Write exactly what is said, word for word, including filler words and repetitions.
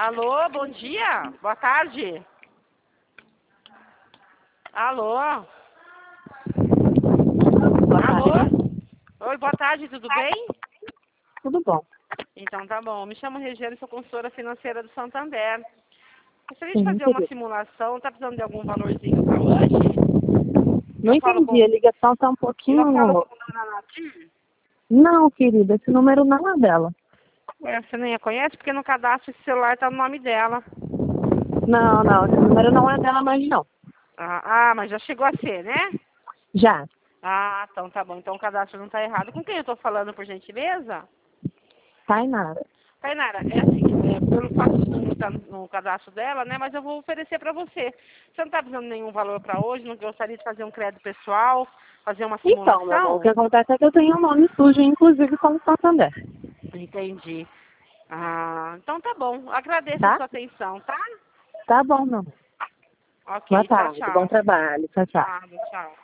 Alô, bom dia. Boa tarde. Alô. Boa Alô. tarde. Oi, boa tarde, tudo bem? Tudo bom. Então tá bom. Me chamo Regiane, sou consultora financeira do Santander. Gostaria de Sim, fazer uma querida. simulação. Tá precisando de algum valorzinho para hoje? Não Eu falo entendi, com a ligação tá um eu falo pouquinho... com a dona Natir. Não, querida, esse número não é dela. Ué, você nem a conhece porque no cadastro esse celular tá no nome dela. Não, não, esse número não é dela mais não. Ah, ah, mas já chegou a ser, né? Já. Ah, então tá bom. Então o cadastro não tá errado. Com quem eu tô falando, por gentileza? Tainara. Tainara, é assim, é, pelo fato de não estar no cadastro dela, né? Mas eu vou oferecer para você. Você não está precisando de nenhum valor para hoje? Não gostaria de fazer um crédito pessoal? Fazer uma Então, meu amor, o que simulação? acontece é que eu tenho um nome sujo, inclusive como Santander. Entendi. Ah, então tá bom. Agradeço a Tá? sua atenção, tá? Tá bom, meu amor. Boa Ok, tchau, tarde, bom tchau. trabalho. Tchau, tchau. Obrigada, tchau.